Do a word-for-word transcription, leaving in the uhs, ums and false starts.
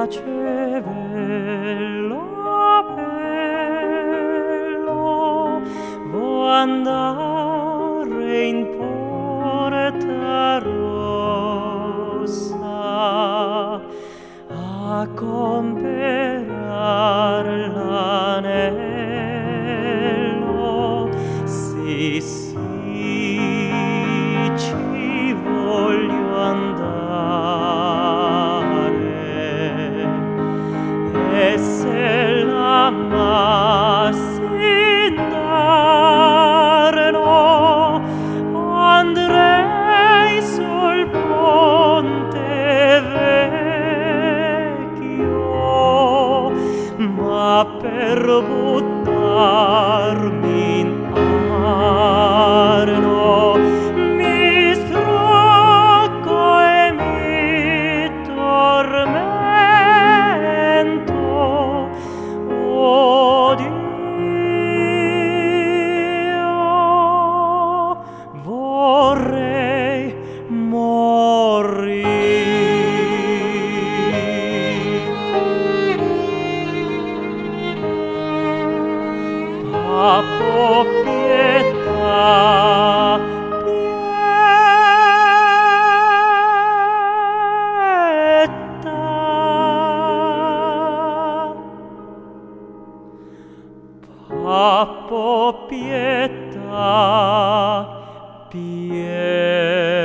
piacevelo bello, vo andare in porta rossa a comperar l'anello. Sì, sì, ci voglio andare, e se l'amassi indarno andrei sul ponte vecchio, ma per buttarmi in arno mi strocco e mi tormento. Oh Dio, vorrei morire. Pappo, pietà, pietà. Pappo, pietà, pietà.